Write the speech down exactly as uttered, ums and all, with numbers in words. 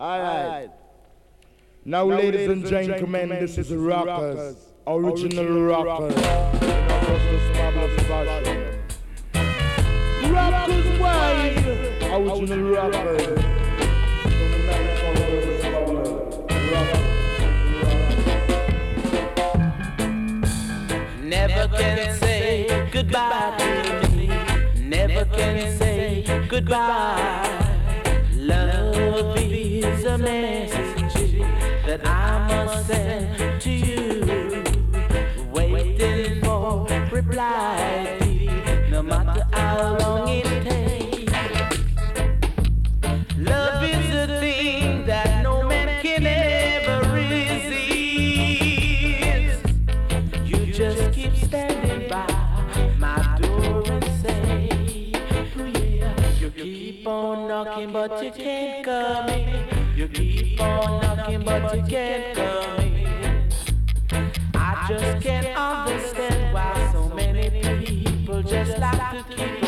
Alright. Now, ladies and gentlemen, this is Rockers, original Rockers. Rockers wise, original Rockers. Never can say goodbye to me. Never can say goodbye. Love is a message that I must send to you. Waiting for reply, no matter how long it takes. Love is a thing that no man can ever resist. You just keep standing by my door and say, oh yeah. You keep on knocking but you can't come in. You keep on knocking but you can't come in. I just can't understand why so many people just like to keep